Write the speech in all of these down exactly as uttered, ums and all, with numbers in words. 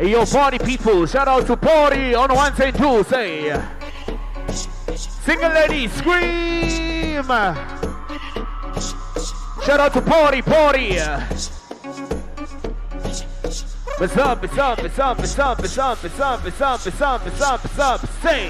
Hey, yo, party people, shout out to party on the ones and twos, say. Single ladies, scream. Shout out to party, party. What's up, what's up, what's up, what's up, what's up, what's up, what's up, what's up, what's up, what's up, say.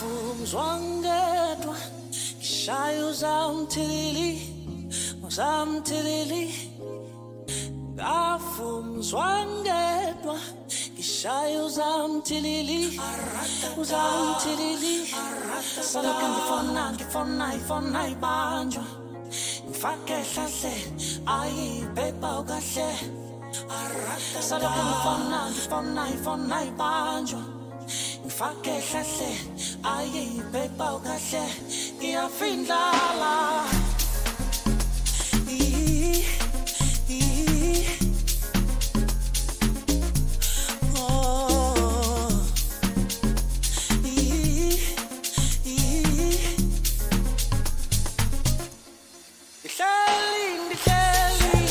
Zwangedwa Gishayo zamtilili Zamtilili Gafum zwangedwa Gishayo zamtilili Zamtilili Salaka ngifona ngifona ifona ibanjwa Ngifake hlahle ayi pepa ukahle Salaka ngifona ngifona ifona ibanjwa Ngifake hlahle ayi pepa ukahle ngiyafindlala i i oh i i Ihlali ihlali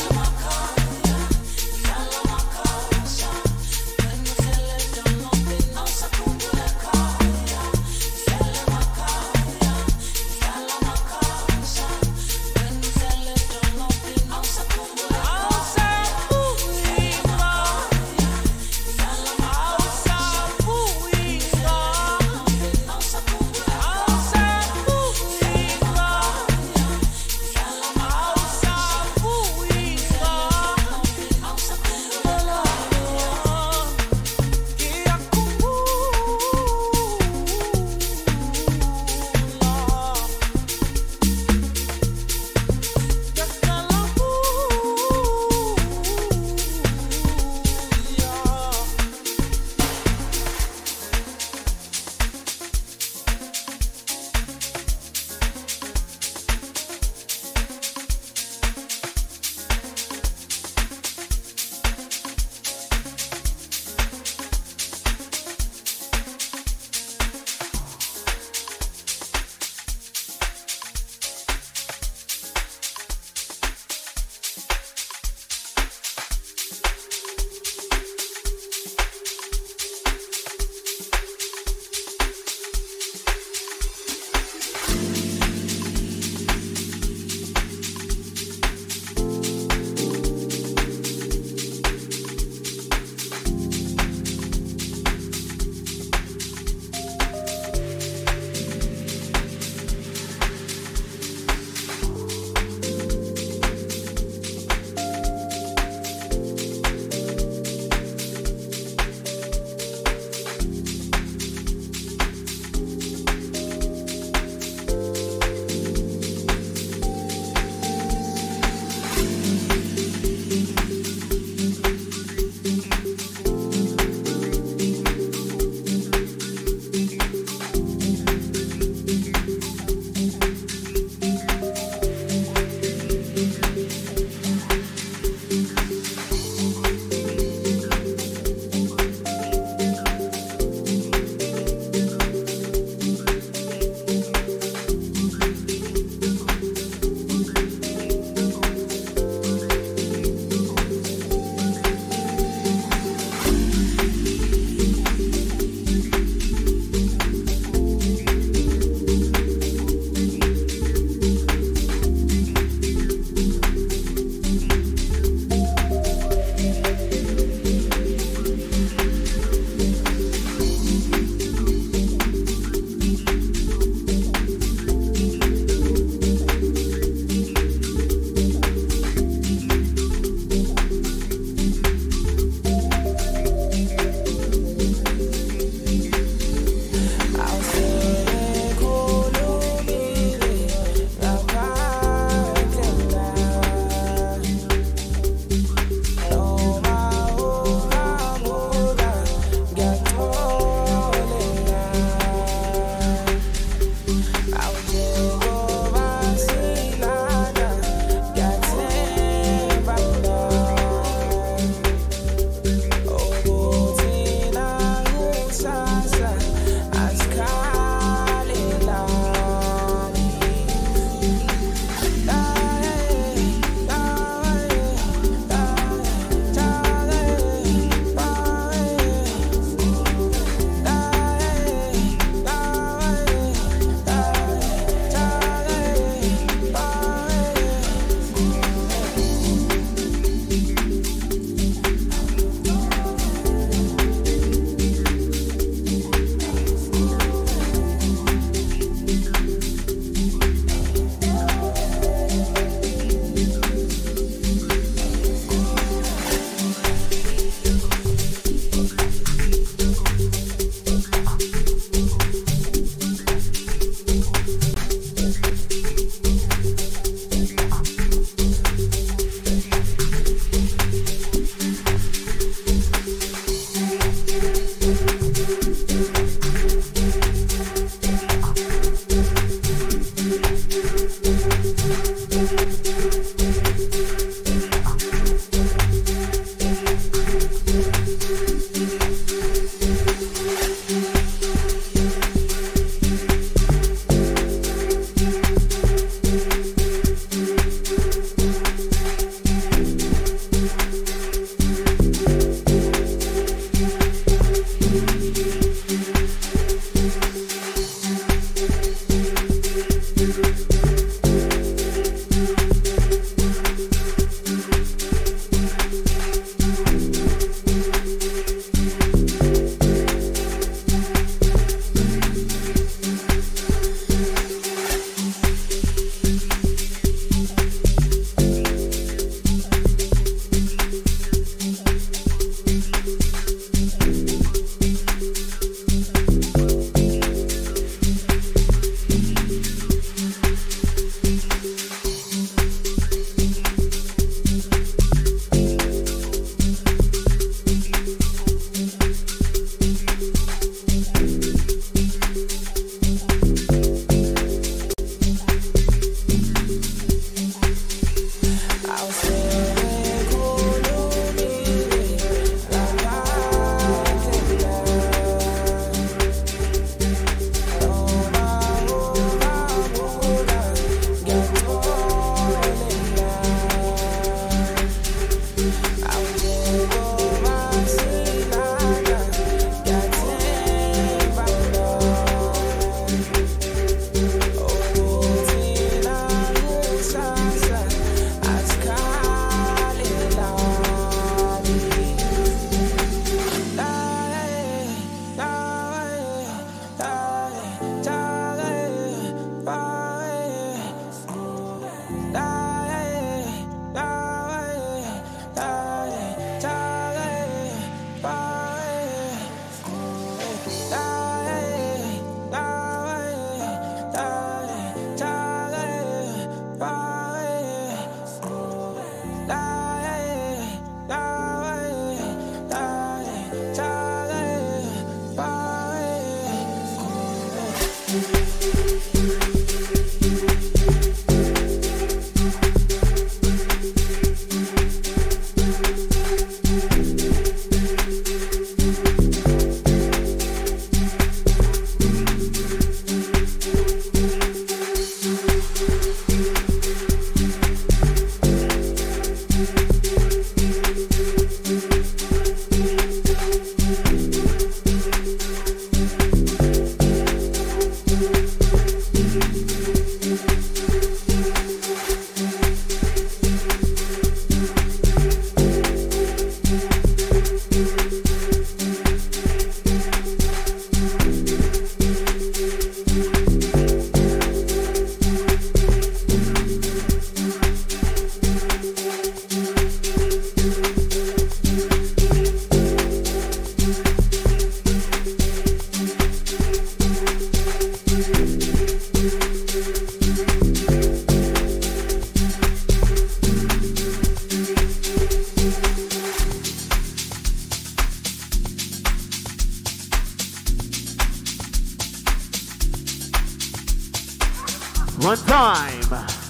One time.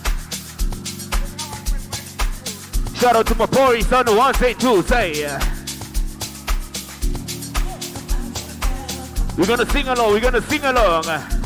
Shout out to my boys on the one, say two, say. We're gonna sing along, we're gonna sing along.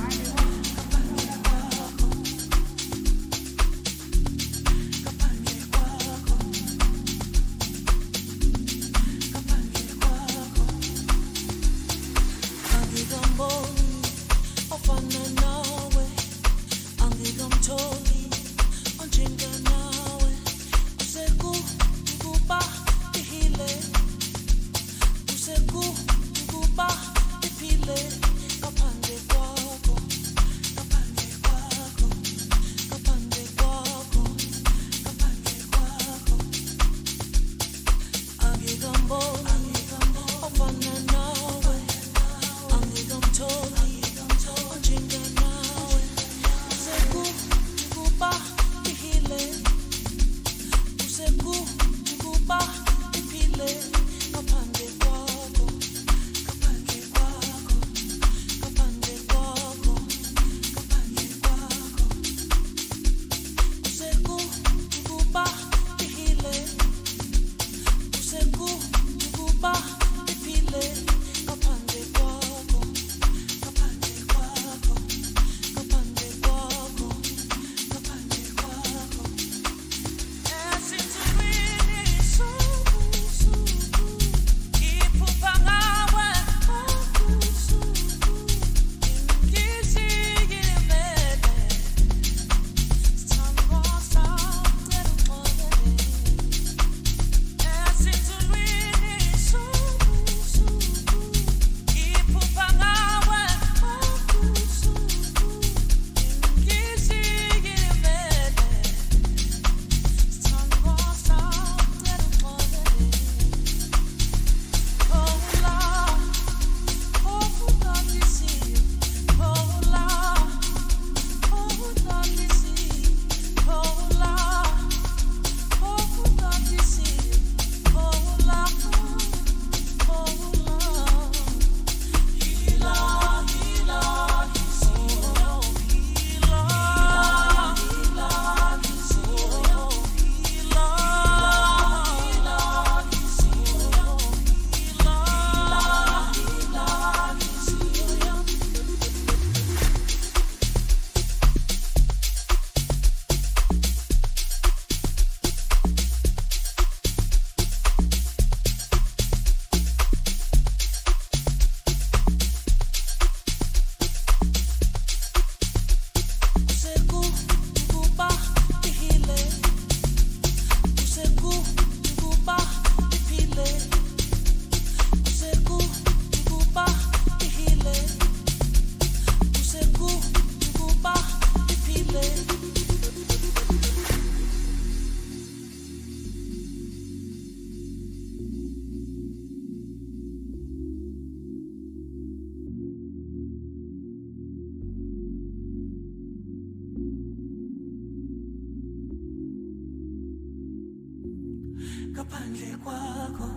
Kapandle kwakho,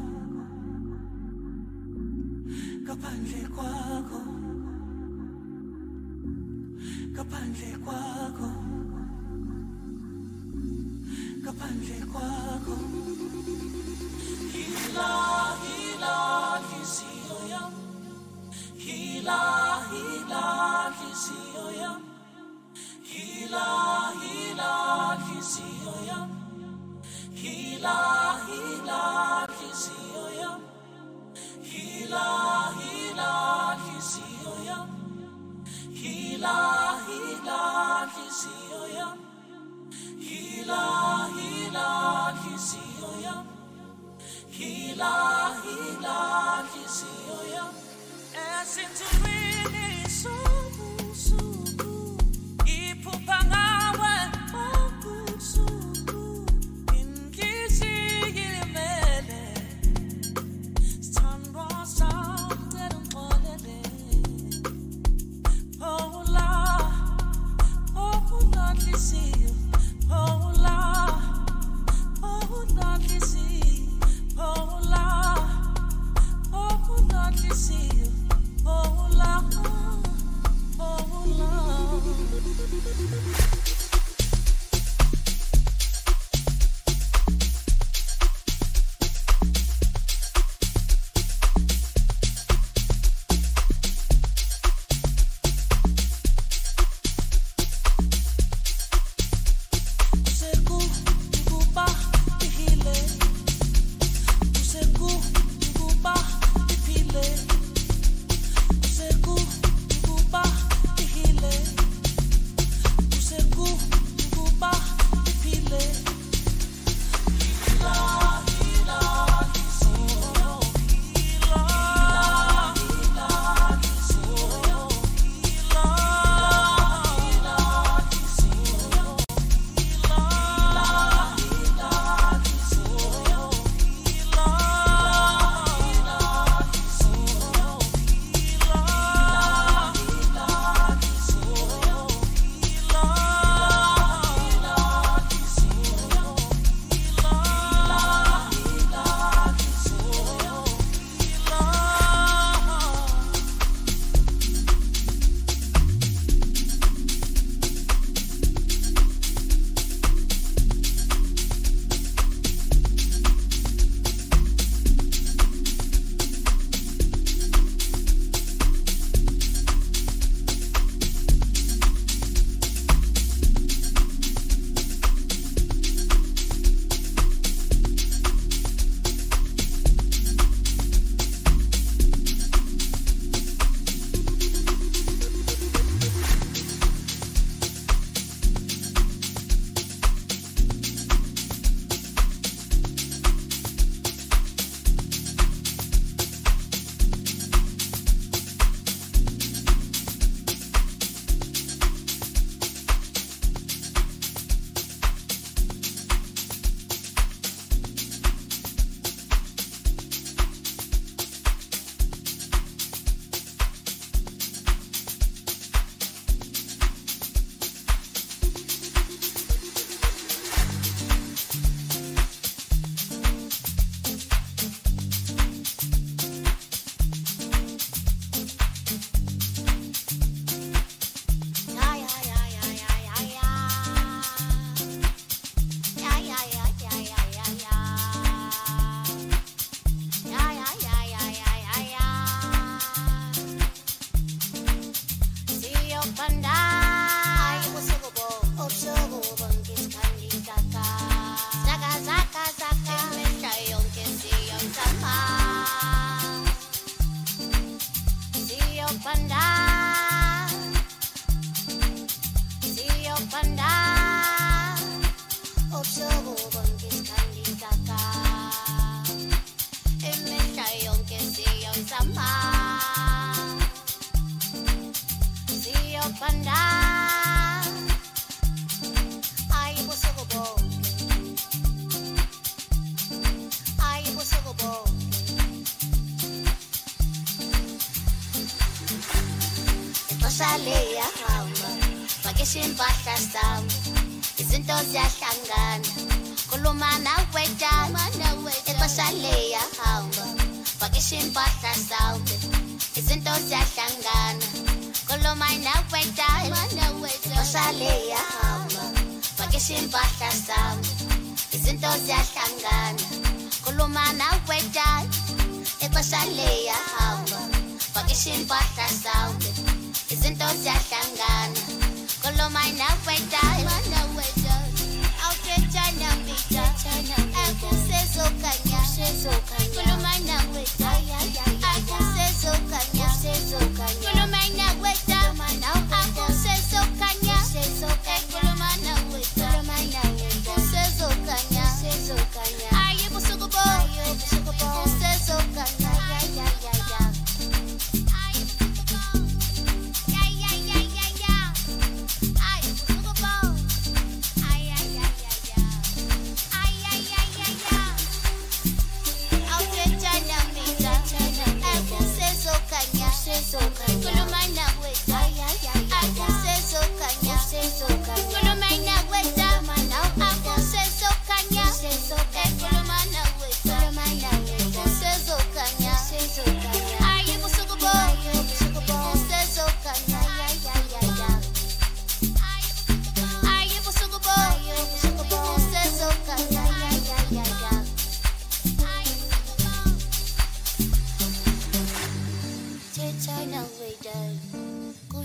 kapandle kwakho, kapandle kwakho, kapandle kwakho. Hila, hila, hisiyo yam. Hila, hila, hisiyo yam. Hila, hila, hisiyo yam. Hila, hila, hisiyo yam. Hila, hila, hisiyo yam. Hila,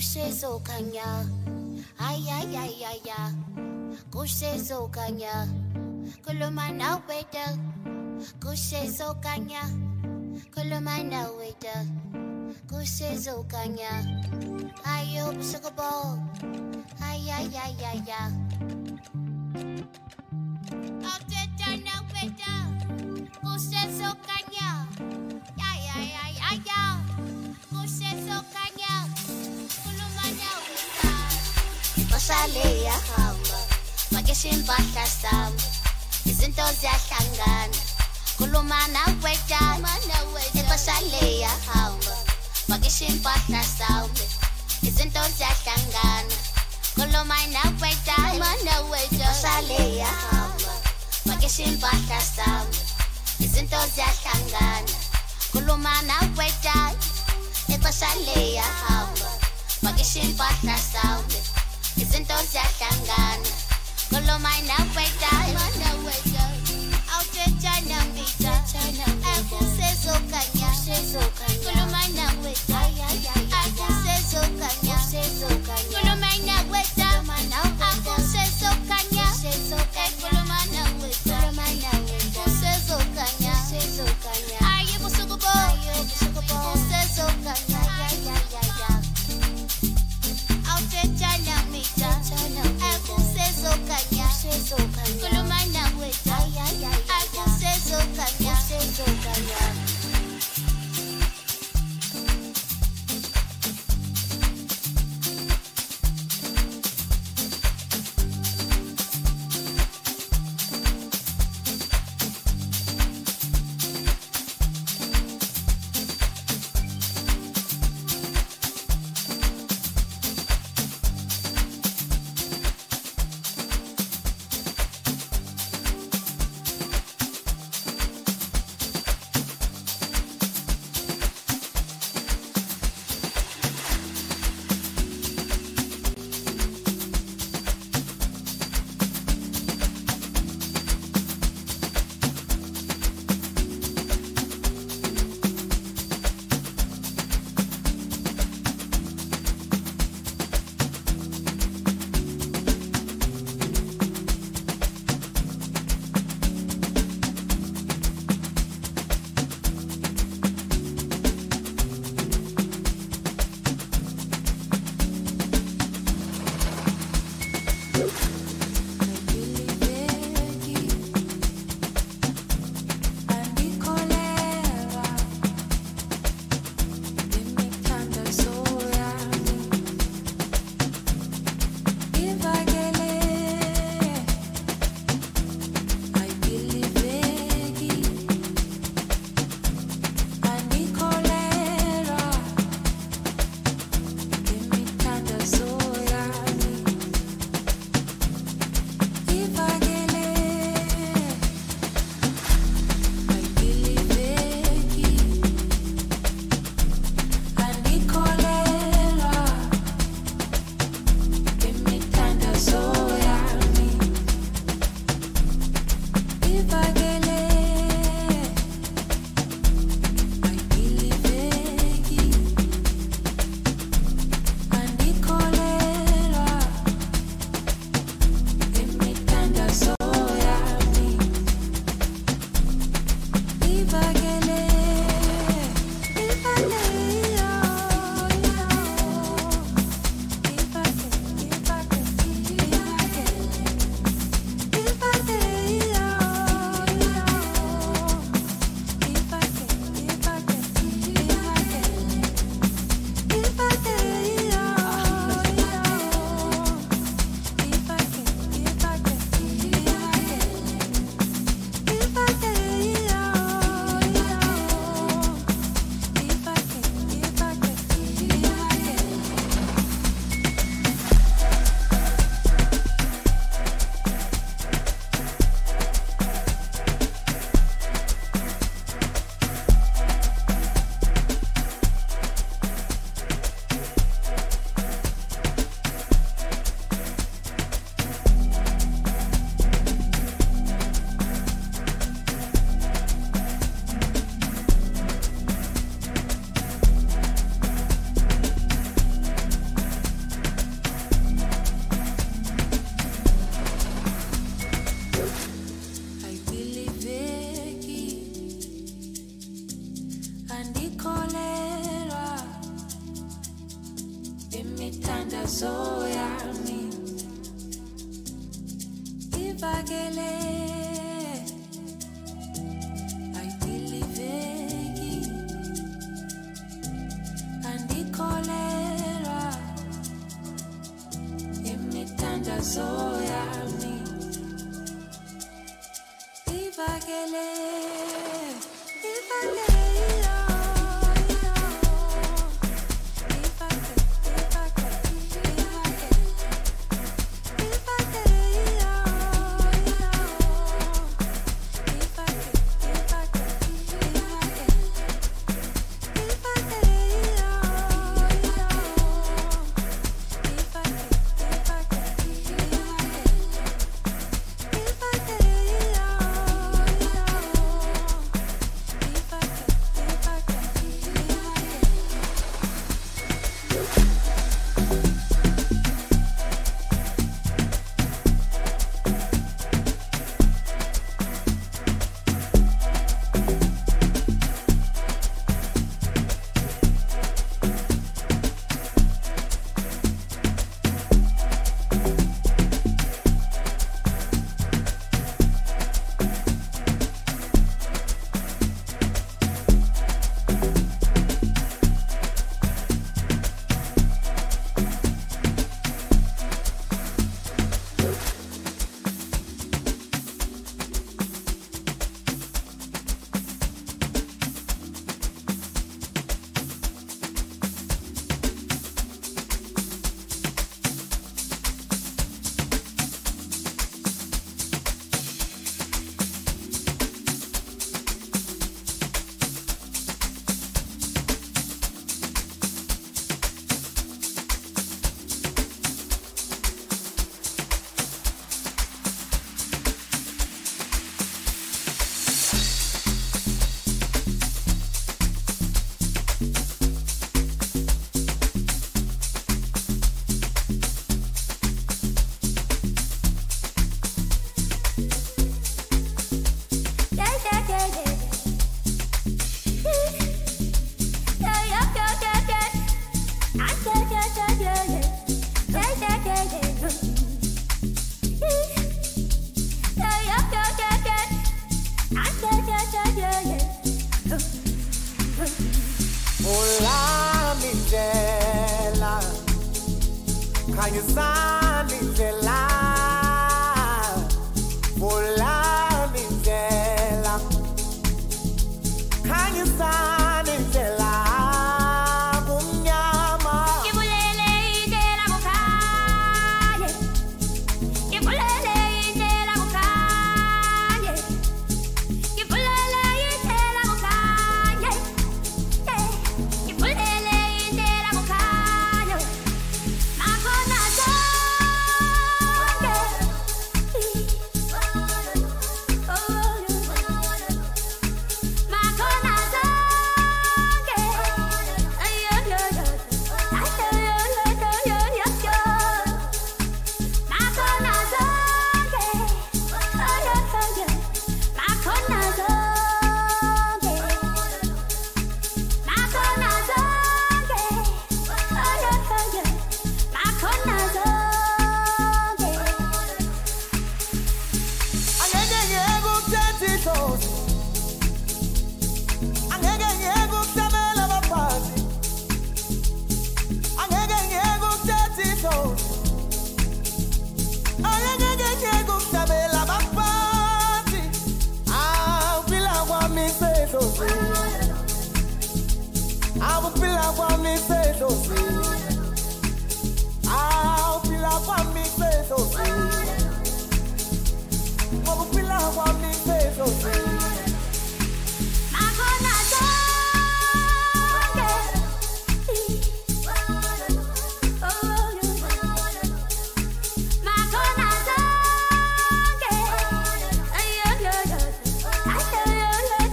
Kushezokanya, ay ay ay ay ay. Kushezokanya, kulumana weda. Kushezokanya, kulumana weda. Kushezokanya, ayo busukabo, ay ay ay ay ay. Autena weda. Kushezokanya, ay ay ay ay ay. Kushezokanya. Iqosale yahamba makeshimpahla sami izinto ziyahlangana khuluma nawe dama iqosale yahamba makeshimpahla sami izinto ziyahlangana khuluma nawe dama iqosale yahamba makeshimpahla sami izinto ziyahlangana khuluma nawe dama iqosale yahamba makeshimpahla sami izinto ziyahlangana khuluma nawe dama awuthetshana ngita akusezokanya khuluma nawe akusezokanya khuluma nawe dama akusezokanya khuluma nawe akusezokanya ayi busukubo akusezokanya awuthetshana ngita akusezokanya khuluma nawe akusezokanya imithandazo yami ivakele ayidiliveki andikholelwa imithandazo yami ivakele ivakele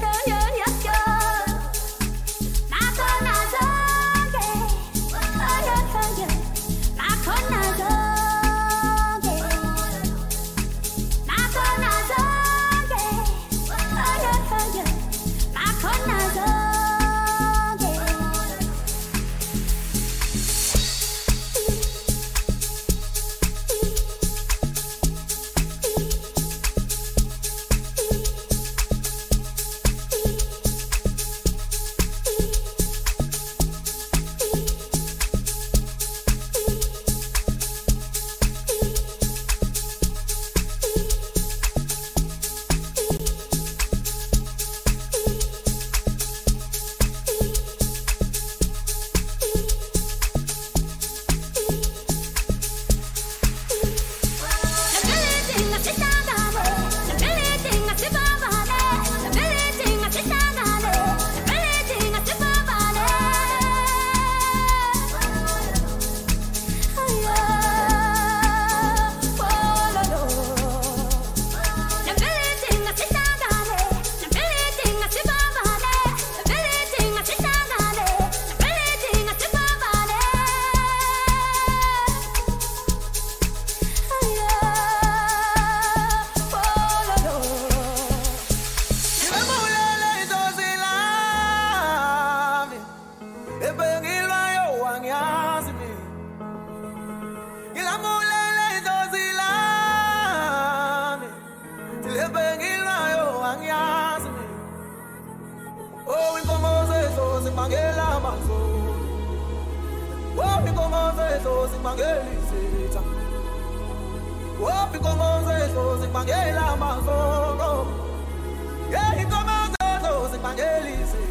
Oh, mangelisitha. Wapi kongoze zo zimangela mazolo. Yeah, inkomaze zo zimangelisitha.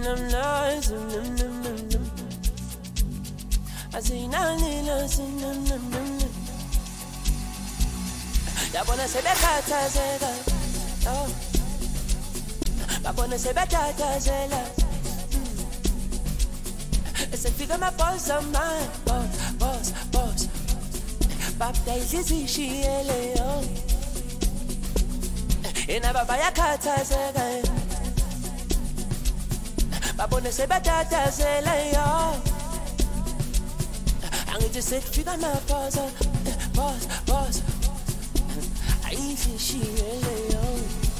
them lies, them them them them them. I say na ni na them them them them them. Ya bona se bekata zela, oh. Ya bona se bekata zela. Ese fica my boss on my boss, boss, boss. Babda izi shiele, oh. Ina baba ya kata zela. Babona se bekata zela, oh. I'm just sit fica my boss, boss, boss. Easy she really oh.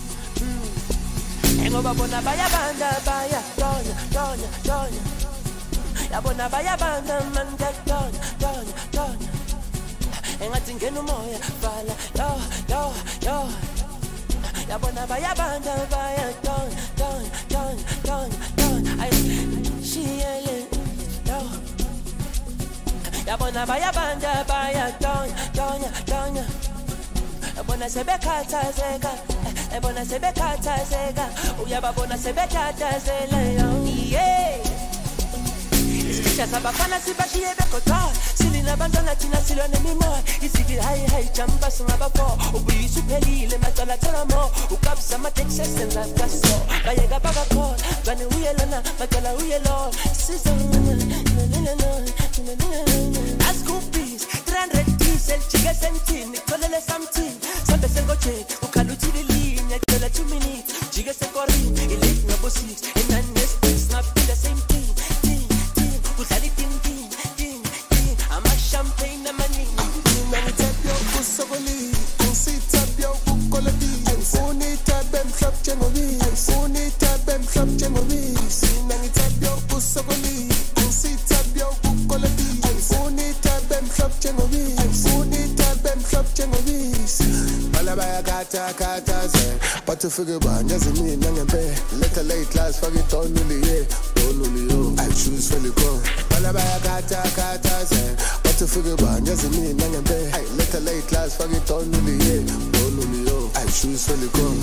Hang over bona baya banda baya donya donya donya. Ya bona baya banda man get donya donya donya. Hang at ingeno moya fala yo yo yo. Ya bona baya banda baya donya donya donya donya donya. I she really yo. Ya bona baya banda baya donya donya donya. Bona se bekata zega, bona se bekata zega, uya babona se bekata zela yo. Yeah. Isisha sabafana sibashiye bekota, silina bantwana tina silone mimo, isigi hai hai chamba singaba po, ubi supelile matala talamo, ukabisa ma Texas and la gaso, bayega baga ko, bani uyelana, matala uyelo, season na na na na na na. As groupies, trendre diesel, chiga senti, nicolele something. Sabe sengo che, ukaluti di linea, quella two minutes, chiga se corri, elite number six, and then next snap in the same thing, thing, thing, ukali ting ting, ting, ting, I'm a champagne na mani. Nani tapio kusogoli, ansi tapio kukolodi, uni tabem club jengovi, uni tabem club jengovi, nani tapio kusogoli, ansi tapio kukolodi, uni tabem club jengovi, uni tabem club jengovi. Balabaya kata kata ze, but to figure out doesn't mean nothing bad. Let the late class fuck it on the yeah, don't know I choose for the call. Balabaya kata kata ze, but to figure out doesn't mean nothing bad. Let the late class fuck it on the yeah, don't know I choose for the call.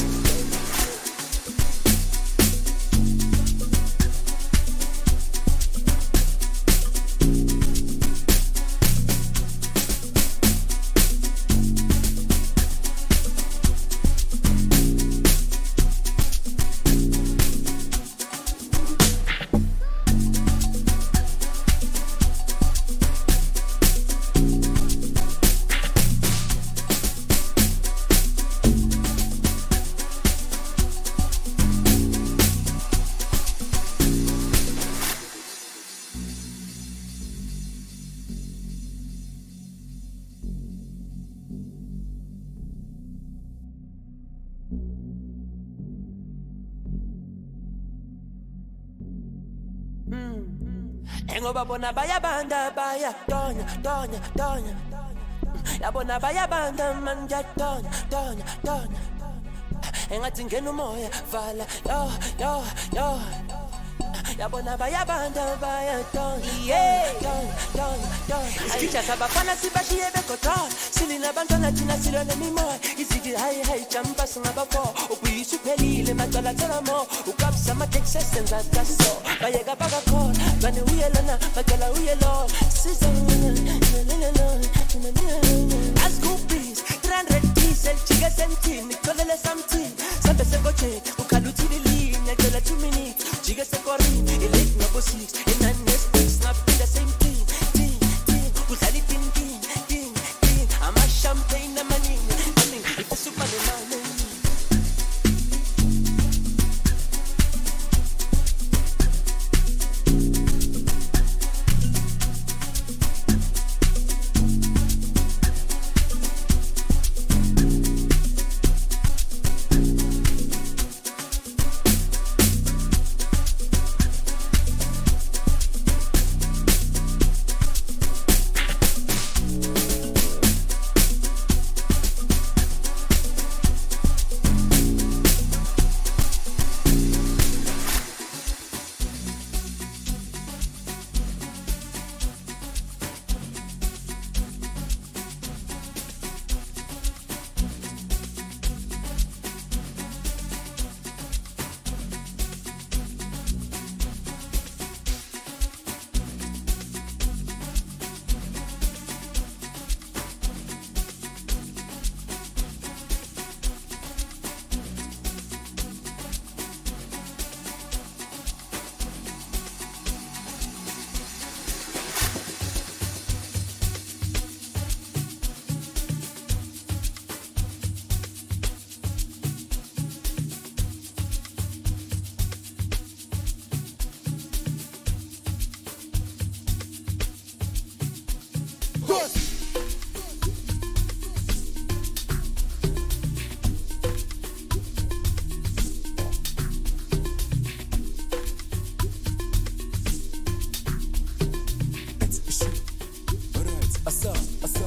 Engoba bona baya banda baya donya donya donya. Ya bona baya banda man get donya donya donya. Engathi ngeno moya vala yo yo yo. Ya bona baya banda baya donya yeah donya donya donya. Isisha sabafana sibashiye bekota, silina bantwana tina silone mimo, isigi hai hai chamba singaba po, ubi supelile matala talamo, ukabisa ma Texas and la gaso, bayega baga ko, bani uyelana, matala uyelo, season na na na na na. As groupies, trendre diesel, chiga senti, nicolele something, sabe sengo che, ukaluti di linea, quella two minutes, chiga se corri, elite number six, and then next snap in the same thing, thing, thing, ukali ting ting, ting, ting, I'm a champagne na mani, I mean, it's a super man.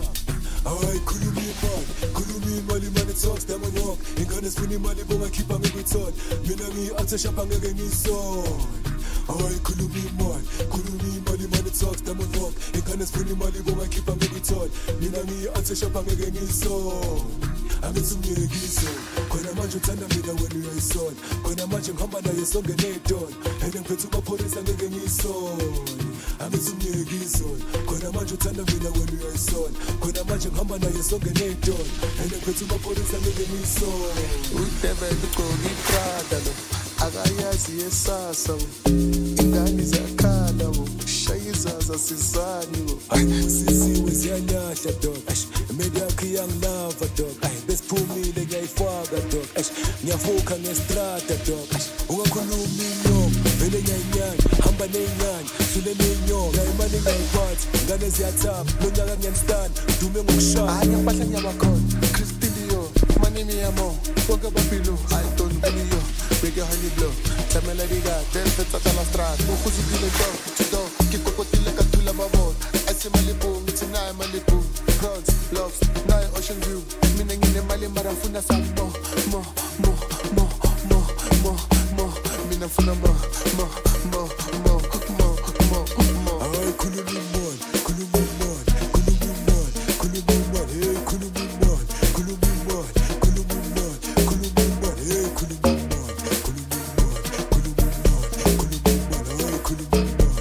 Alright, khuluma imali, khuluma imali money talks, them on walk. Ingane sifuna imali bonga khipha ngekuthona. Mina ngi-athe shapa ngeke ngisona. Alright, khuluma imali, khuluma imali money talks, them on walk. Ingane sifuna imali bonga khipha ngekuthona. Mina ngi-athe shapa ngeke ngisona. Angithi umyekiso, khona manje uthanda mina wena uyayisona. Khona manje ngihamba naye sonke nedona. Ene ngiphethe amapholisa ngeke ngisona. Angithi umyekiso, khona manje uthanda mina wena uyayisona. Khona manje ngihamba naye sonke nedona. Ene ngiphethe amapholisa ngeke ngisona. Udebele ugqoka iprada lo, akayazi yesasa wo. Ingane ziyakhala wo, shaya izaza sizani wo. Ay, sisiwe ziyanyahla dog. Imedi yakho iyangilava dog. Ay, besiphumile ngiyayifaka dog. Ngiyavuka ngestrata dog. Ungakhuluma inyongo, vele ngiyayinyanya, hamba ney'nyanya, sule ney'nyongo. Imali ngiyayiphathi, ingane ziyathaba, lo nyaka ngiyanistanda, dume ngokushaya. Hayi ngempahla ngiyabakhona, Christilio, manini yamo, bonke bapilo, I don't believe you, big honey blow, tlamela diga, del fetsa la strada, ukhuzukile dog, tido, kikokotile katula mabona, ayise malibu, ngithi naye malibu, crowds, loves, naye ocean view, mina ngine mali mara funa some mo, mo, mo, mo, mo, mo, mo, mina funa mo, mo, mo, mo, mo, mo, mo. Alright, khuluma imali, khuluma imali, khuluma imali, khuluma imali, hey, khuluma imali, khuluma imali, khuluma imali, khuluma imali, hey, khuluma imali, khuluma imali, khuluma imali, khuluma imali, hey, khuluma imali, khuluma imali, khuluma imali, khuluma imali.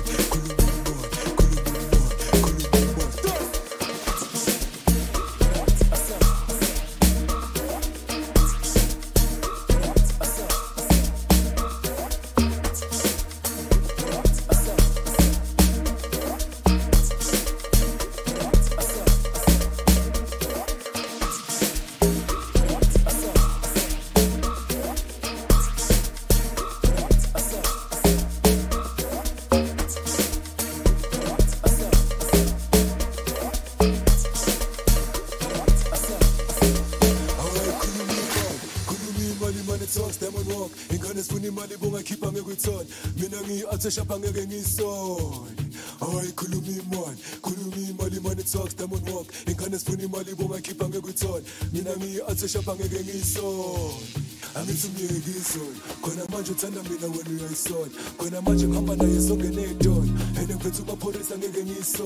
Shapa ngeke ngisona. Hayi khuluma imali, khuluma imali money talks, them on walk. Ingane sifuna imali bonga khipha ngekuthona. Mina ngi-athe shapa ngeke ngisona. Angithi umyekiso, khona manje uthanda mina wena uyayisona. Khona manje ngihamba naye sonke nedona. Ene ngiphethe amapholisa ngeke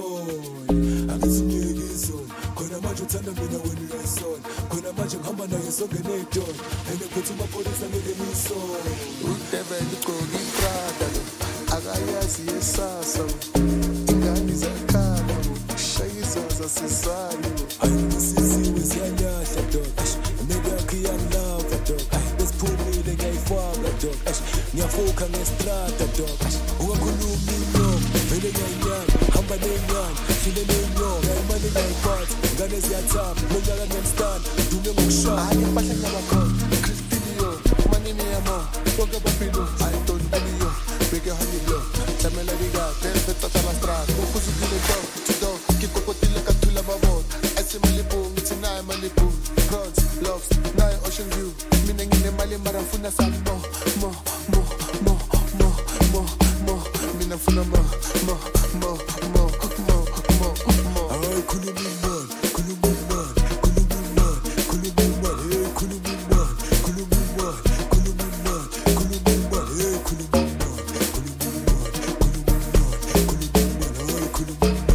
ngisona. Angithi umyekiso, khona manje uthanda mina wena uyayisona. Khona manje ngihamba naye sonke nedona. Ene ngiphethe amapholisa ngeke ngisona. Udebele ugqoka iprada lo, akayazi yesasa wo. Ingane ziyakhala wo, shaya izaza sizani wo. Ay, sisiwe ziyanyahla dog. Imedi yakho iyangilava dog. Ay, besiphumile ngiyayifaka dog. Ngiyavuka ngestrata dog. Ungakhuluma inyongo, vele ngiyayinyanya, hamba ney'nyanya, sule ney'nyongo. Imali ngiyayiphathi, ingane ziyathaba, lo nyaka ngiyanistanda, dume ngokushaya. Hayi ngempahla ngiyabakhona, Christilio, manini yamo, bonke bapilo, I don't believe you, big honey blow, tlamela diga, del fetsa la strada, ukhuzukile dog, tido, kikokotile katula mabona, ayise malibu, ngithi naye malibu, crowds, loves, naye ocean view, mina ngine mali mara funa some mo, mo, mo, mo, mo, mo, mo, mina funa mo, mo, mo, mo, mo, mo, mo. Alright, khuluma imali, khuluma imali, khuluma imali, khuluma imali, hey, khuluma imali, khuluma imali, khuluma imali, khuluma imali, hey, khuluma imali, khuluma imali, khuluma imali, khuluma imali, hey, khuluma imali, khuluma imali, khuluma imali, khuluma imali.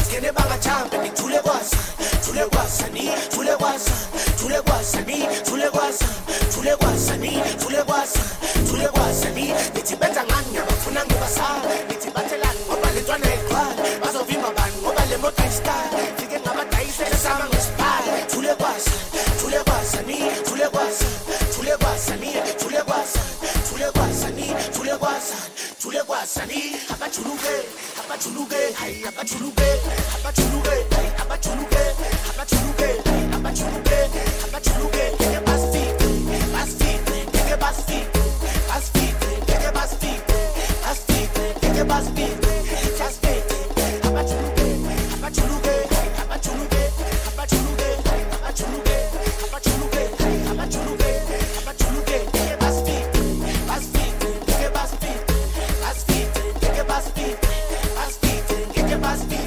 Skene banga champe ni tule kwasa, tule kwasa ni, tule kwasa, tule kwasa ni, tule kwasa, tule kwasa ni, tule kwasa, tule kwasa ni. Nithi beta ngani abafuna ngibasala, nithi bathelani ngoba lentwana eqala, bazovimba bani ngoba le moto ayistyle, fike ngabadayisela sama ngesiphala. Tule kwasa, tule kwasa ni, tule kwasa, tule kwasa ni, tule kwasa, tule kwasa ni, tule kwasa, tule kwasa ni. Abachuluke, abachuluke, hey, abachuluke, abachuluke, hey, abachuluke, abachuluke, abachuluke, abachuluke, get bas feet, bas feet, get bas feet, bas feet, get bas feet, bas feet, get bas feet, bas feet, abachuluke, abachuluke, abachuluke, abachuluke, abachuluke, abachuluke, abachuluke, abachuluke, get bas feet, bas feet, get bas feet, bas feet, get bas feet, bas feet, get bas feet.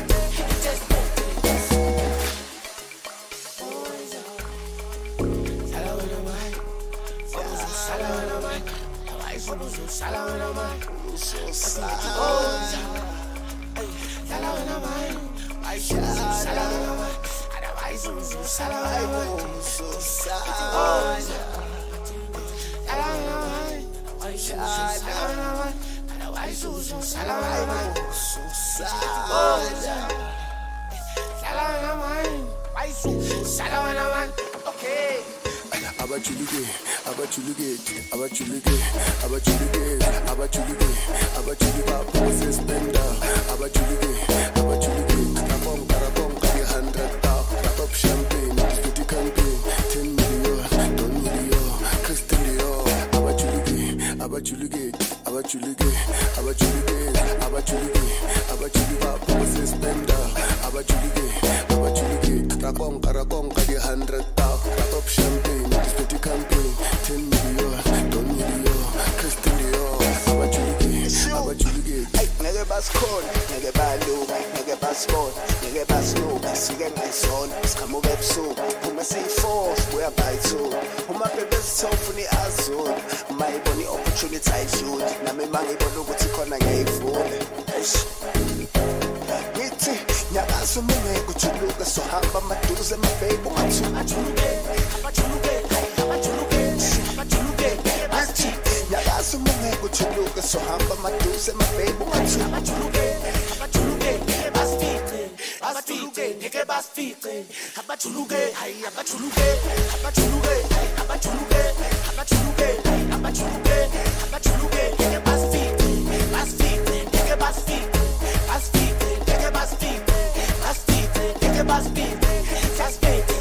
Okay. Abachuluke, abachuluke, abachuluke, abachuluke, abachuluke, abachuluke, pose spender, abachuluke, abachuluke, karabong, karabong, kaya hundred tau, rapop champagne, fifty campaign, ten million, don million, Christian Dior, abachuluke, abachuluke, abachuluke, abachuluke, abachuluke, abachuluke, pose spender, abachuluke, abachuluke, karabong, karabong, kaya hundred tau, rapop champagne. Campaign, ten million, don million, Christian Dior, abachuluke, abachuluke. Hey, nigga bas cold, nigga bad look, nigga bas sport, nigga bas look, siga nice on, skamu web so, uma say force, we are by two, uma bebes top for the azul, my body opportunity I shoot, na me mangi bodo guti kona ngay fool, eish. Niti, nyaga sumume kuchuluka, so hamba matuze mabebu matu, achuluke, achuluke. Yagasumunge kuchuluka so hamba maduse mabebo matu abachuluke abachuluke basfite basfite ngeke basfite abachuluke hay abachuluke abachuluke abachuluke abachuluke abachuluke abachuluke ngeke basfite basfite ngeke basfite basfite ngeke basfite basfite ngeke basfite basfite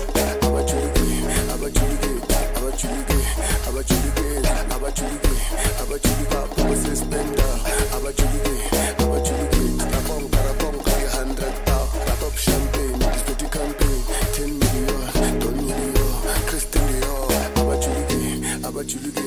abachuluke abachuluke abachuluke abachuluke abachuluke abachuluke pose spender abachuluke abachuluke karabong karabong kaya hundred tau rapop champagne fifty campaign ten million don million Christian Dior abachuluke abachuluke.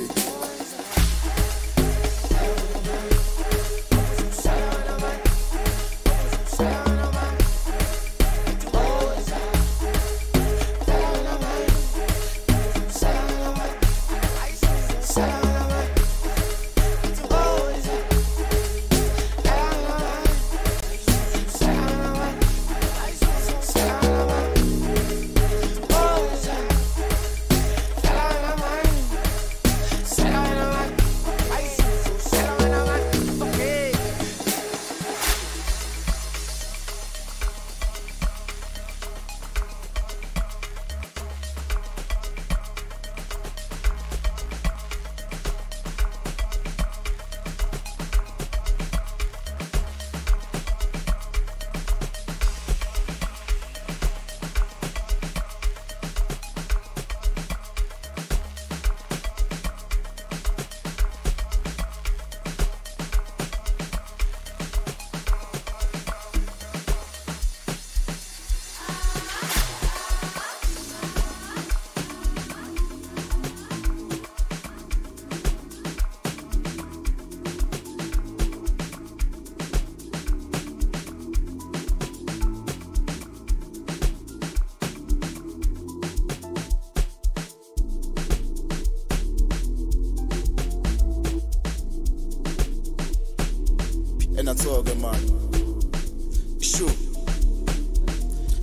and I talk man. Sure.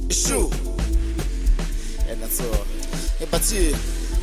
Issue. And that's all. Hey, but here,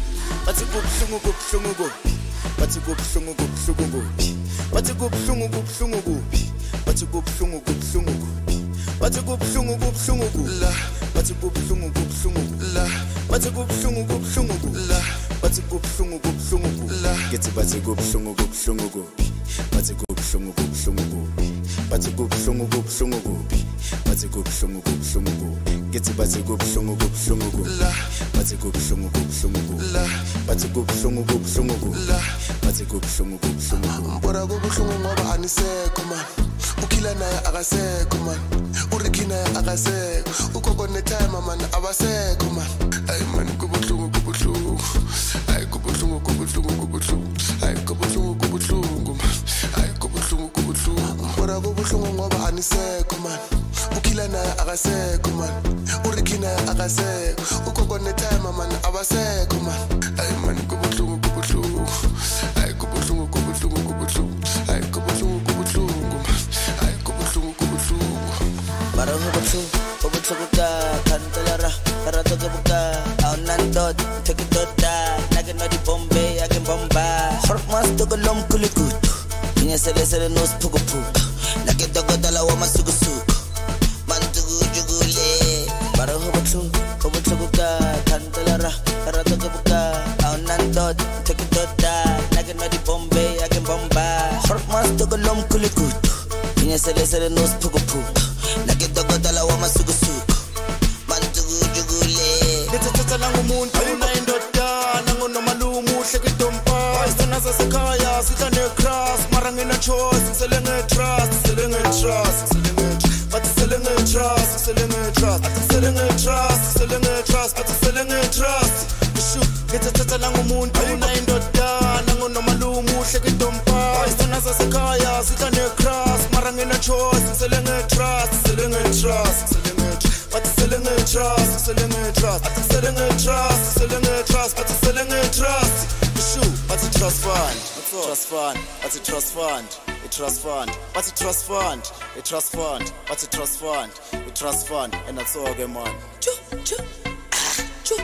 but you go plungu go plungu go. But you go plungu go plungu go. But you go plungu go plungu go. But you go plungu go plungu go. But you go plungu go plungu go. La. But you go plungu go plungu go. La. But you go plungu go plungu go. La. But you go plungu go plungu go. La. Get it, but you go plungu go plungu go. But you go plungu go plungu go. But you go plungu go plungu go. But you go plungu go plungu go. Get it, but you go plungu go plungu go. La. But you go plungu go plungu go. La. But you go plungu go plungu go. La. But you go plungu go plungu go. Mbora go plungu ngoba aniseko man. Ukila naye akasekho man. Urikina akasekho. Ukoko ne time man abaseko man. Ay man go plungu go plungu. Ay go plungu go plungu go plungu. Ay go plungu go plungu man. Ay go plungu go plungu. Mbora go plungu ngoba aniseko man. Ukila naye akasekho man. Urikina akasekho. Ukoko ne time man abaseko man. Ay man go plungu go plungu. Ay go plungu go plungu go plungu. Ay go plungu go plungu man. Ay go plungu go plungu. Para ho botsu, ho botsu ka kantalara, para to ke buka, au nandot, take it da, nage no di Bombay, I can bomba. Short mas to go lom kulikut. Pinya sele sele nos pugu pugu. Nage to go dala wa masugu sugu. Man tugu jugule. Para ho botsu, ho botsu ka kantalara, para to ke buka, au nandot, take it da, nage no di Bombay, I can bomba. Short mas to go lom kulikut. Pinya sele sele nos pugu pugu. Nage to go dala wa masugu sugu. Man tugu jugule. Lithatha langu umuntu unayindoda nangu nomalumu uhleke dompa. Isona sasekhaya sidla necross mara ngina choice sele ngetrust sele ngetrust sele ngetrust but sele ngetrust sele ngetrust sele ngetrust sele ngetrust but sele ngetrust. Ishu lithatha langu umuntu unayindoda nangu nomalumu uhleke dompa. Isona sasekhaya sidla necross mara ngina choice sele ngetrust sele ngetrust sele ngetrust but selling a trust, selling a trust, selling a trust, selling a trust, but selling a trust. Issue, but a trust fund, trust fund, but a trust fund, a trust fund, but a trust fund, a trust fund, but a trust fund, a trust fund, and that's all game on. Choo, choo, ah, choo.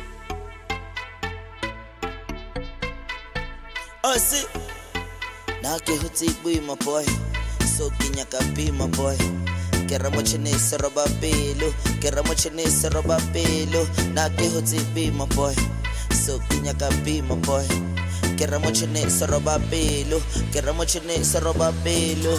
Oh, see, now get who take me, my boy. So can you copy, my boy? Kera mo chinese roba pelo, kera mo chinese roba pelo. Na ke ho tsipi my boy, so kinya ka be my boy. Kera mo chinese roba pelo, kera mo chinese roba pelo.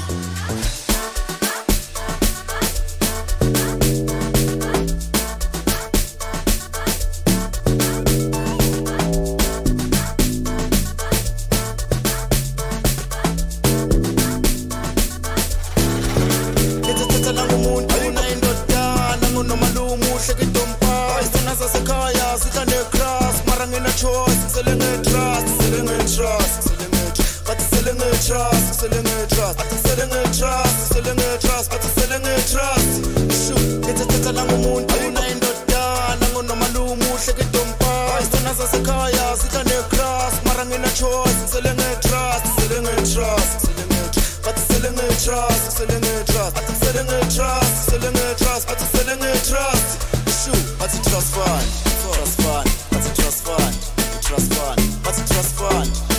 Selling a trust, selling a trust, selling a trust, but selling a trust. Issue, it's a tata langu umuntu unayindoda nangu nomalumu uhleke dompa. Isona sasekhaya sidla necross mara ngina choice. Selling a trust, selling a trust, selling a trust, but selling a trust, selling a trust, selling a trust, selling a trust, but selling a trust. Issue, but a trust fund, trust fund, but a trust fund, a trust fund, but a trust fund.